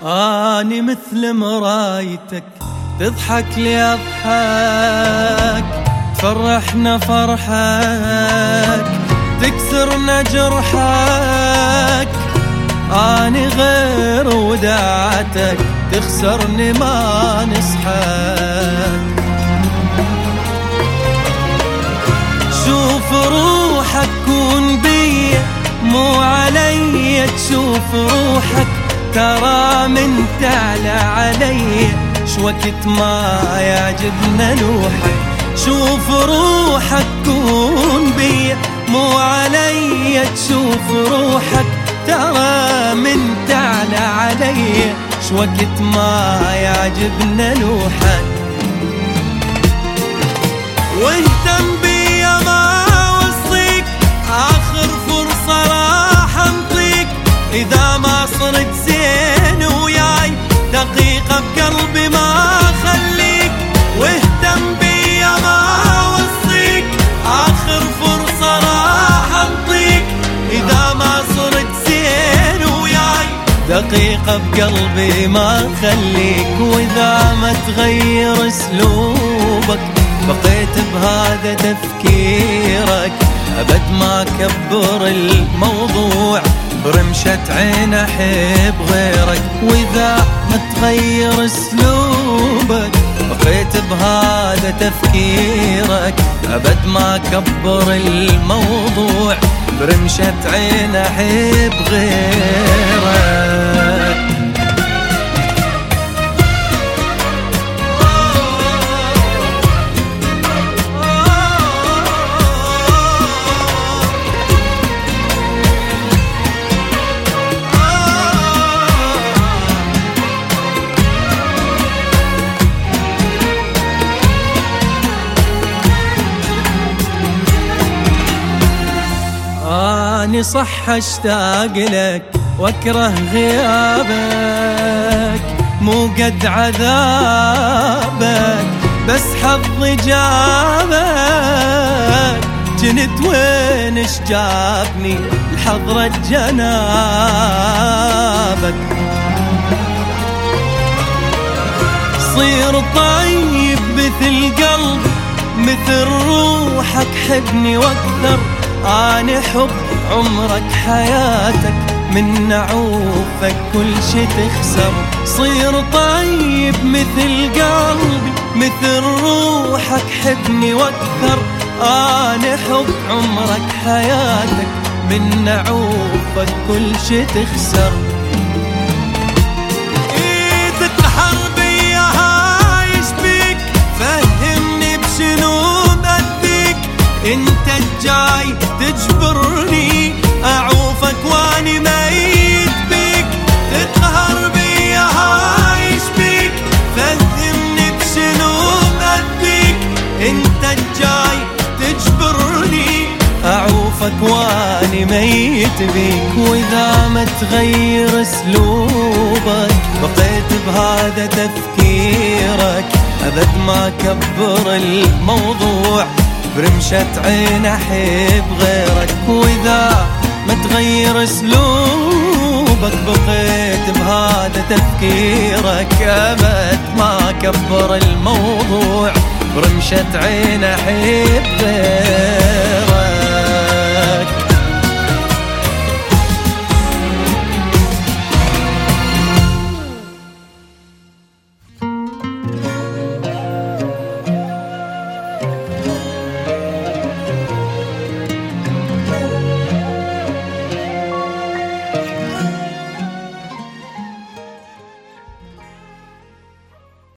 أني مثل مرايتك تضحك لي أضحك، تفرحنا فرحك تكسرنا جرحك. أني غير وداعتك تخسرني ما نصحك. شوف روحك كون بي مو علي، تشوف روحك ترى من تعلى علي. شوقت ما يعجبنا نوحك، شوف روحك كون بي مو علي. تشوف روحك ترى من تعلى علي. شوقت ما يعجبنا نوحك. واهتم بي ما وصيك، آخر فرصة راح انطيك. إذا ما صرت زين وياي دقيقة بقلبي ما خليك. واهتم بي ما وصيك، آخر فرصة راح انطيك. إذا ما صرت زين وياي دقيقة بقلبي ما خليك. وإذا ما تغير اسلوبك بقيت بهذا تفكيرك، أبد ما كبر الموضوع برمشة عين أحب غيرك. وإذا ما تغير اسلوبك بقيت بهذا تفكيرك، أبد ما كبر الموضوع برمشة عين أحب غيرك. أني صح أشتاق لك وأكره غيابك، مو قد عذابك بس حظي جابك. جنت وين اش جابني لحضرة جنابك. صير طيب مثل قلب مثل روحك، حبني واكثر. أنا حب عمرك حياتك من نعوفك كل شي تخسر. صير طيب مثل قلبي مثل روحك، حبني واكثر. أنا حب عمرك حياتك من نعوفك كل شي تخسر. تتقهر بيا هايش بيك، فهمني بشنو مأذيك. انت الجاي تجبرني اعوفك واني ميت بيك. تتقهر بيا هايش بيك، فهمني بشنو مأذيك. انت الجاي تجبرني اعوفك واني ميت بيك. واذا ما تغير اسلوبك بقيت بهذا تفكيرك، ابد ما كبر الموضوع برمشة عين أحب غيرك. وإذا ما تغير أسلوبك بقيت بهذا تفكيرك، أبد ما كبر الموضوع برمشة عين أحب غيرك.